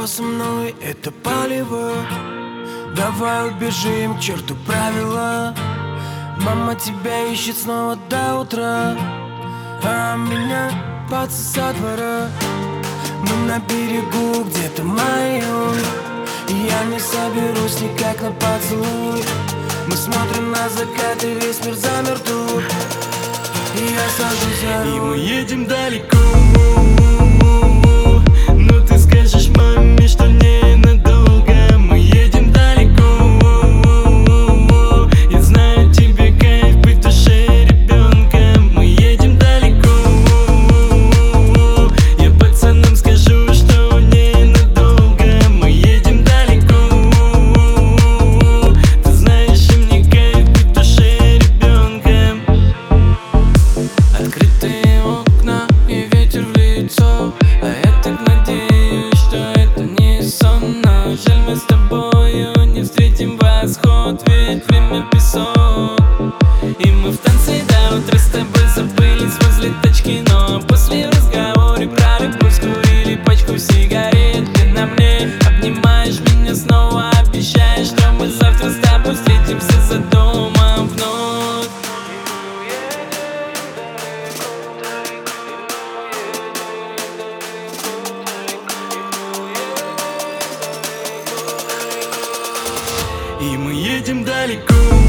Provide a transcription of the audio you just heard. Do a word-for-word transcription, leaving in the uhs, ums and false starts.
снова со мной, это палево. Давай убежим к черту правила. Мама тебя ищет снова до утра, а меня пацы со двора. Мы на берегу, где-то майон, и я не соберусь никак на поцелуй. Мы смотрим на закат, и весь мир замер тут, и я сажусь за руль. И мы едем далеко, но ты скажешь маме, что ненадолго. Мы едем далеко, я знаю, тебе кайф быть в душе ребенком. Мы едем далеко, я пацанам скажу, что ненадолго. Мы едем далеко, ты знаешь, и мне кайф быть в душе ребенком. Открытые окна и ветер в лицо, а я так надеюсь, что это не сон. Но жаль, мы с тобою не встретим восход, ведь время песок. И мы в танце до утра с тобой забылись возле тачки, но после разговора про любовь скурили пачку сигарет. Ты на мне обнимаешь меня снова, обещаешь, что мы завтра с тобой встретимся за домом вновь. И мы едем далеко,